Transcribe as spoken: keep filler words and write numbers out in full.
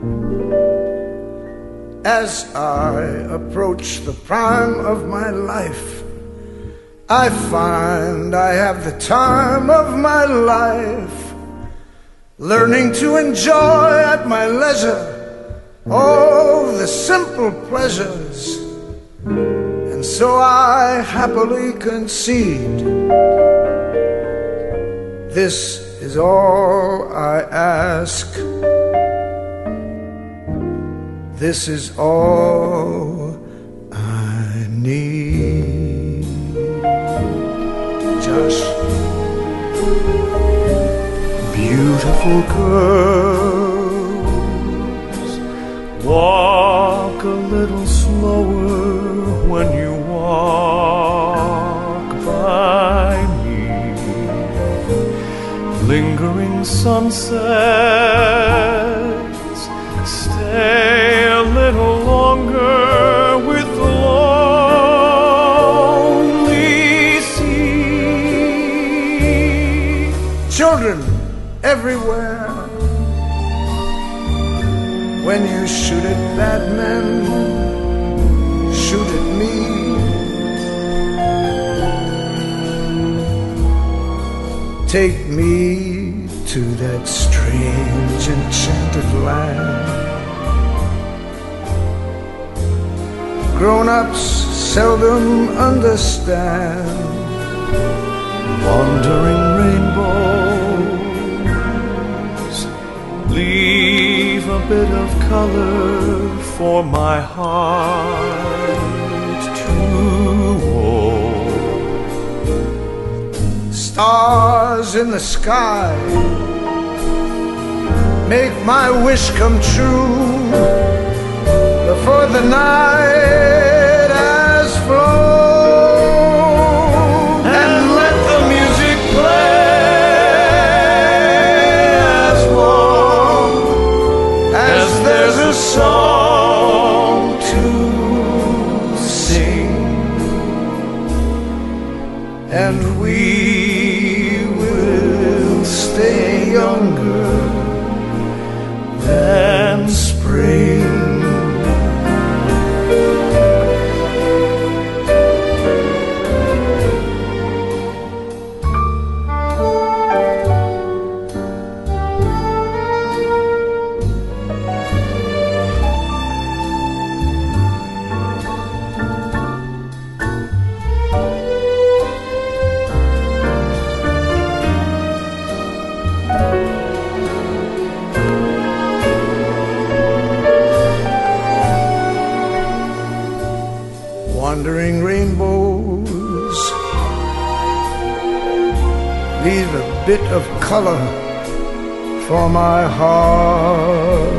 As I approach the prime of my life, I find I have the time of my life, learning to enjoy at my leisure all the simple pleasures. And so I happily concede, this is all I ask, this is all I need. Josh. Beautiful girls, walk a little slower when you walk by me. Lingering sunsets, stay a little longer with the lonely sea. Children everywhere, when you shoot at bad men, shoot at me. Take me to that strange enchanted land. Grown-ups seldom understand. Wandering rainbows, leave a bit of color for my heart to hold. Stars in the sky, make my wish come true before the night has flown, and let the music play as long as there's a song to sing, and we will stay younger than spring. Wandering rainbows, leave a bit of color for my heart